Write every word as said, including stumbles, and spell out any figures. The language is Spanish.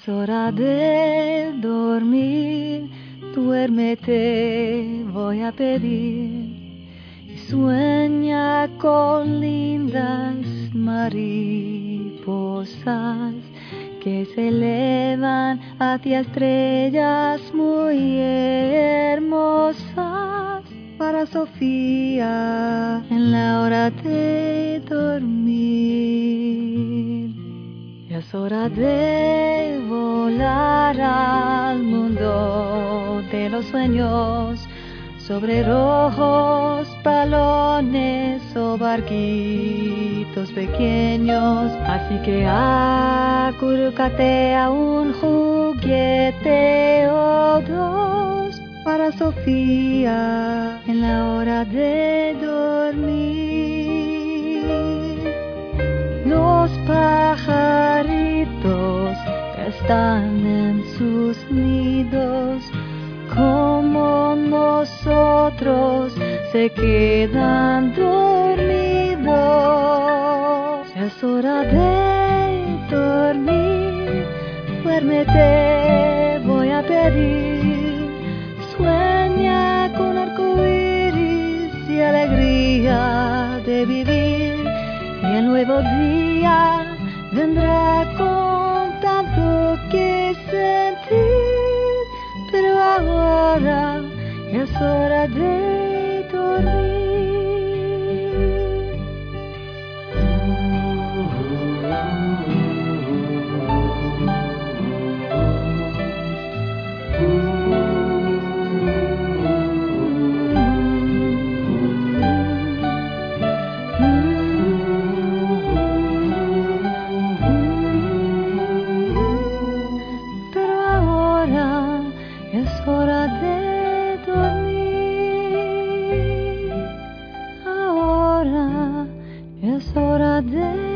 Es hora de dormir, duérmete, voy a pedir. Y sueña con lindas mariposas que se elevan hacia estrellas muy hermosas. Para Sofía en la hora de dormir. Es hora de volar al mundo de los sueños sobre rojos balones o barquitos pequeños. Así que acurrucate a un juguete o dos para Sofía en la hora de dormir. Los pajaritos están en sus nidos, como nosotros se quedan dormidos. Es hora de dormir, duérmete, voy a pedir. Sueña con arcoíris y alegría de vivir, y el nuevo día vendrá con tanto que sentir. Pero ahora es hora de dormir. Es hora de dormir. Ahora es hora de